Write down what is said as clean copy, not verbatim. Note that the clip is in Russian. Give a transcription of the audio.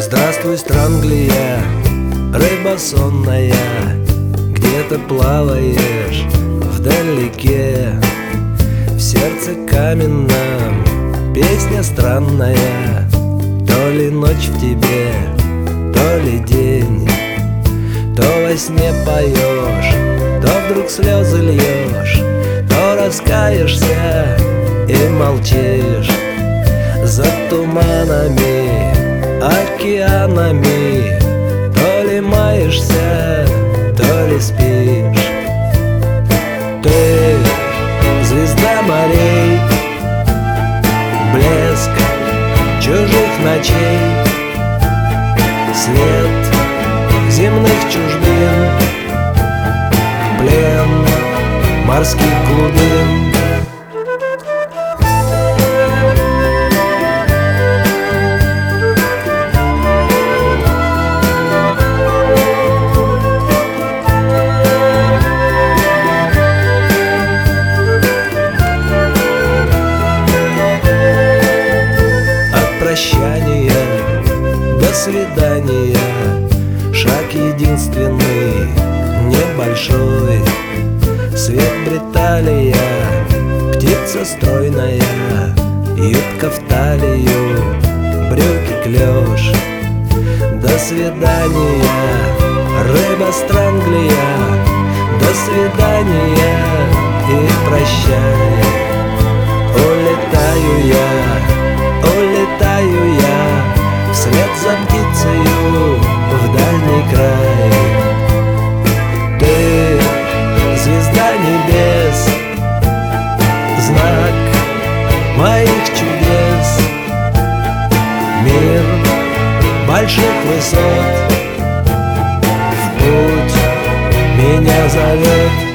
Здравствуй, Странглия, рыба сонная, где ты плаваешь вдалеке? В сердце каменном песня странная, то ли ночь в тебе, то ли день. То во сне поешь, то вдруг слезы льешь, то раскаешься и молчишь. За туманами, океанами, то ли маешься, то ли спишь. Ты звезда морей, блеск чужих ночей, свет земных чужбин, плен морских глубин. От прощания до свидания шаг единственный, небольшой. Свет Бриталия, птица стройная, юбка в талию, брюки клеш. До свидания, рыба Странглия, до свидания и прощай. Улетаю я вслед за птицею в дальний край. Ты звезда небес, знак моих чудес. Мир больших высот в путь меня зовет.